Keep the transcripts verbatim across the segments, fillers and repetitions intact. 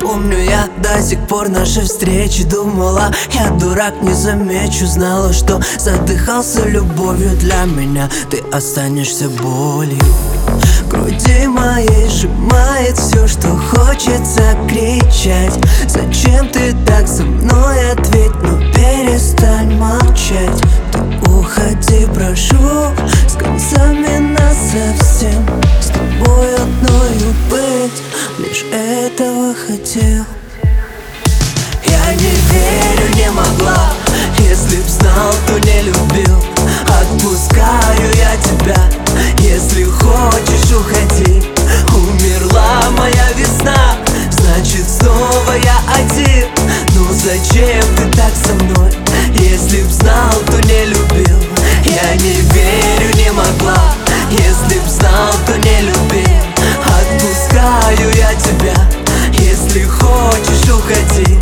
Помню я до сих пор нашей встречи думала, я дурак, не замечу. Знала, что задыхался любовью для меня. Ты останешься болью. В груди моей сжимает все, что хочется кричать. Зачем ты так со мной? Ответь, но перестань молчать. Ты уходи, прошу, с концами насовсем. С тобой одною быть, лишь этого хотел. Я не верю, не могла. Если б знал, то не любил. Отпускаю я тебя. Если хочешь, уходи. Умерла моя весна, значит снова я один. Ну зачем ты так со мной? Если б знал, то не любил. Я не верю, не могла. Если б знал, то не любил. Отпускаю я тебя. Если хочешь, уходи.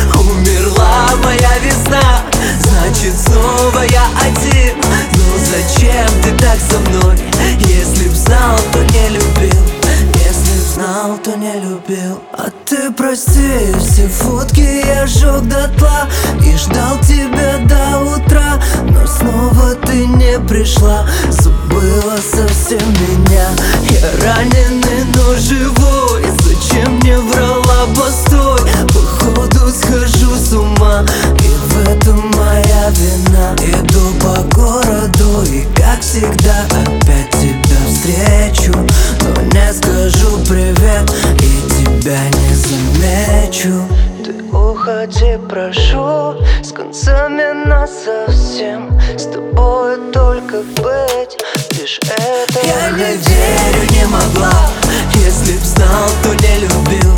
Умерла моя весна, значит снова я один. Ну зачем ты так со мной? Если б знал, то не любил. Если б знал, то не любил. А ты прости, все фотки я сжег дотла и ждал тебя до утра. Но снова ты не пришла, забыла совсем меня. Я раненый, но живой. Зачем мне врала, постой? Походу схожу с ума, и в этом моя вина. Иду по городу и как всегда опять тебя встречу. Но не скажу привет и тебя не замечу. Ты уходи, прошу, с концами насовсем. С тобой только быть, лишь это я не верю, не могла. Если б знал, то не любил.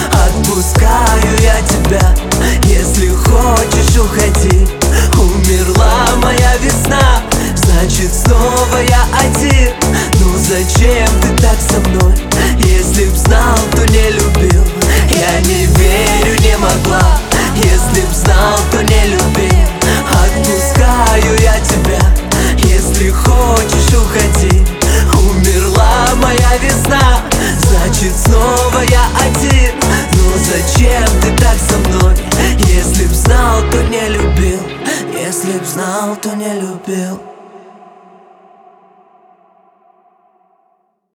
Отпускаю я тебя. Если хочешь, уходи. Умерла моя весна, значит снова я один. Ну зачем ты так со мной? Если б знал, то не любил. Я не верю, не могла. Если б знал, то не любил. Отпускаю я тебя. Если хочешь, уходи. Умерла моя весна, значит снова я один. Ну зачем ты так со мной? Если б знал, то не любил. Если б знал, то не любил.